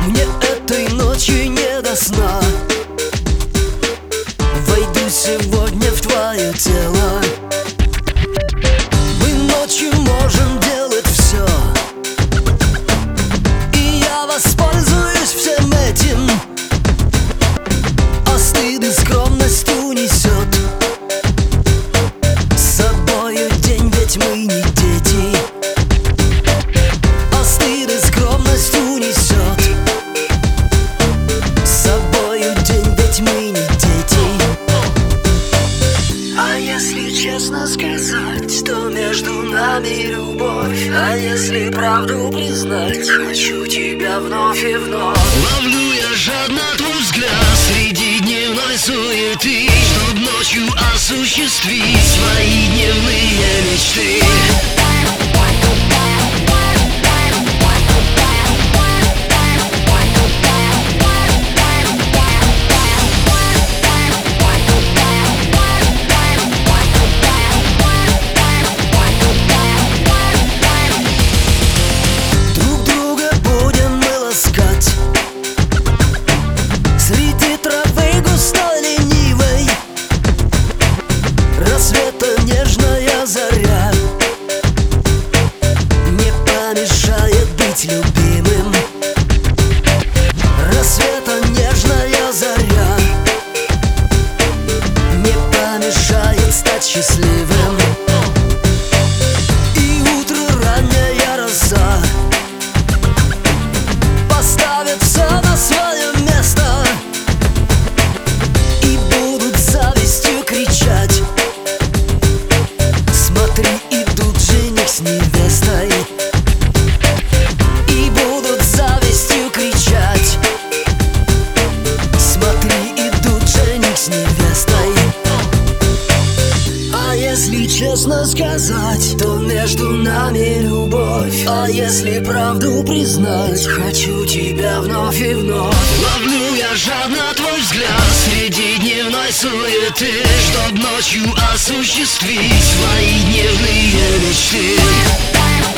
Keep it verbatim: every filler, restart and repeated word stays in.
Мне этой ночи не до сна. Войду сегодня в твое тело. Мы ночью можем делать все, и я воспользуюсь всем этим. А стыд и скромность унесет с собою день, ведь мы не дети. А стыд и скромность унесет с собою день, ведь мы не дети. А если честно сказать, то между нами любовь. А если правду признать, хочу тебя вновь и вновь. Ловлю я жадно твой взгляд среди дневной суеты, чтоб ночью осуществить свои дневные мечты. Среди травы густой ленивой рассвета нежная заря не помешает быть любимым. Рассвета нежная заря не помешает стать счастливым. И утро ранняя роса поставит все на свое место. И будут завистью кричать: смотри, идут жених с невестой. И будут завистью кричать: смотри, идут жених с невестой. А если честно сказать, то между нами любовь. А если правду признать, хочу тебя вновь и вновь. Ловлю я жадно твой взгляд среди дневной суеты, чтоб ночью осуществить свои дневные мечты.